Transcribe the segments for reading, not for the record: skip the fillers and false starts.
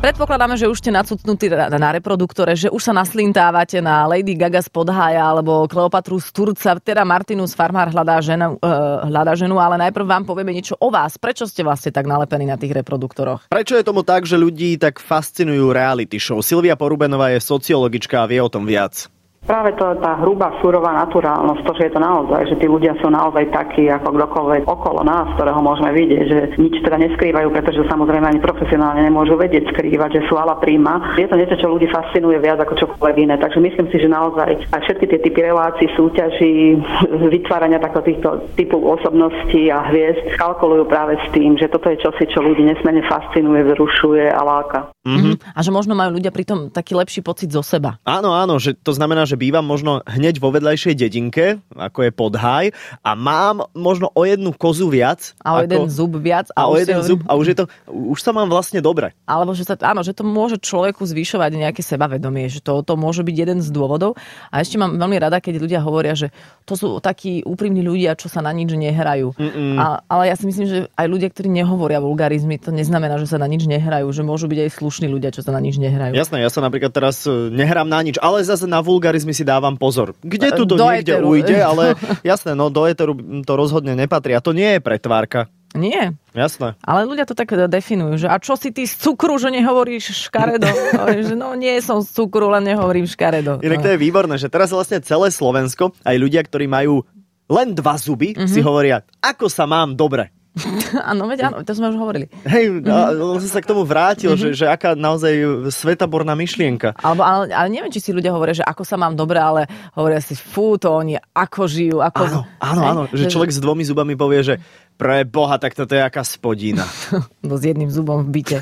Predpokladáme, že už ste nacucnutí na reproduktore, že už sa naslintávate na Lady Gaga z Podhája alebo Kleopatru z Turca, teda Martinus Farmár hľadá ženu, ale najprv vám povieme niečo o vás. Prečo ste vlastne tak nalepení na tých reproduktoroch? Prečo je tomu tak, že ľudí tak fascinujú reality show? Silvia Porubenová je sociologička a vie o tom viac. Práve to je tá hrubá, surová naturálnosť, to, že je to naozaj, že tí ľudia sú naozaj takí, ako kdokoľvek okolo nás, ktorého môžeme vidieť, že nič teda neskrývajú, pretože samozrejme ani profesionálne nemôžu vedieť skrývať, že sú ala prima. Je to niečo, čo ľudí fascinuje viac ako čokoľvek iné. Takže myslím si, že naozaj aj všetky tie typy relácií, súťaží, vytvárania týchto typov osobností a hviezd kalkulujú práve s tým, že toto je čosi, čo ľudí nesmierne fascinuje, vzrušuje a láka. A že možno majú ľudia pritom taký lepší pocit zo seba. Áno, že to znamená, že bývam možno hneď vo vedľajšej dedinke, ako je Podhaj, a mám možno o jednu kozu viac. A o jeden zub viac. A o jeden zub. A už sa mám vlastne dobre. Alebo že že to môže človeku zvyšovať nejaké sebavedomie, že to môže byť jeden z dôvodov. A ešte mám veľmi rada, keď ľudia hovoria, že to sú takí úprimní ľudia, čo sa na nič nehrajú. Ale ja si myslím, že aj ľudia, ktorí nehovoria vulgarizmy, to neznamená, že sa na nič nehrajú, že môžu byť aj slušní ľudia, čo sa na nič nehrajú. Jasné, ja sa napríklad teraz nehrám na nič, ale zase na vulgarizmy si dávam pozor. Kde tu to niekde éteru ujde, ale jasné, do éteru to rozhodne nepatrí. A to nie je pretvárka. Nie. Jasné. Ale ľudia to tak definujú, že a čo si ty z cukru, že nehovoríš škaredo? Že nie som z cukru, len nehovorím škaredo. Inak to je výborné, že teraz vlastne celé Slovensko, aj ľudia, ktorí majú len 2 zuby, si hovoria, ako sa mám dobre. Áno, to sme už hovorili. Hej, on sa k tomu vrátil, že aká naozaj svetaborná myšlienka. Ale neviem, či si ľudia hovoria, že ako sa mám dobre, ale hovoria si, to oni ako žijú. Áno, že človek s 2 zubami povie, že pre Boha, tak toto je aká spodina. No s jedným zubom v byte.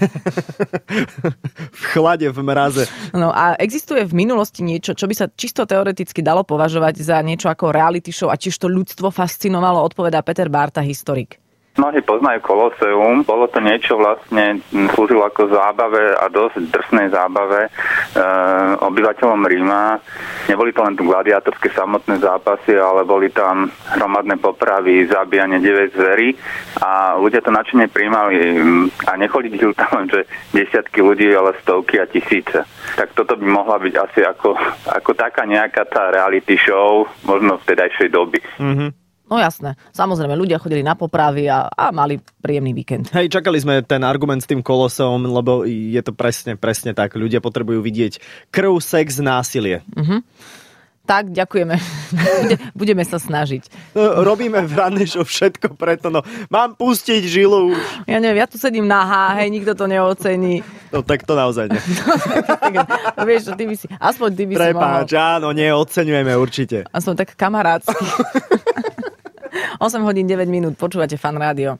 V chlade, v mraze. No a existuje v minulosti niečo, čo by sa čisto teoreticky dalo považovať za niečo ako reality show a tiež to ľudstvo fascinovalo, odpovedá Peter Bárta, historik. Mnohí poznajú Koloseum. Bolo to niečo vlastne, slúžilo ako zábave a dosť drsnej zábave obyvateľom Ríma. Neboli to len gladiátorské samotné zápasy, ale boli tam hromadné popravy, zabíjanie 9 zverí a ľudia to nadšene prijímali a nechodili tam, že desiatky ľudí, ale stovky a tisíce. Tak toto by mohla byť asi ako taká nejaká tá reality show, možno v tedajšej doby. No jasné. Samozrejme, ľudia chodili na popravy a mali príjemný víkend. Hej, čakali sme ten argument s tým Koloseom, lebo je to presne tak. Ľudia potrebujú vidieť krv, sex, násilie. Tak, ďakujeme. Budeme sa snažiť. Robíme v rannej show všetko preto. Mám pustiť žilu už. Ja neviem, ja tu sedím nahá, nikto to neocení. No tak to naozaj nie. Vieš, aspoň ty by si mohol. Prepáč, áno, neoceňujeme určite. Aspoň tak kamarátsky. 8 hodín 9 minút, počúvate Fan Rádio.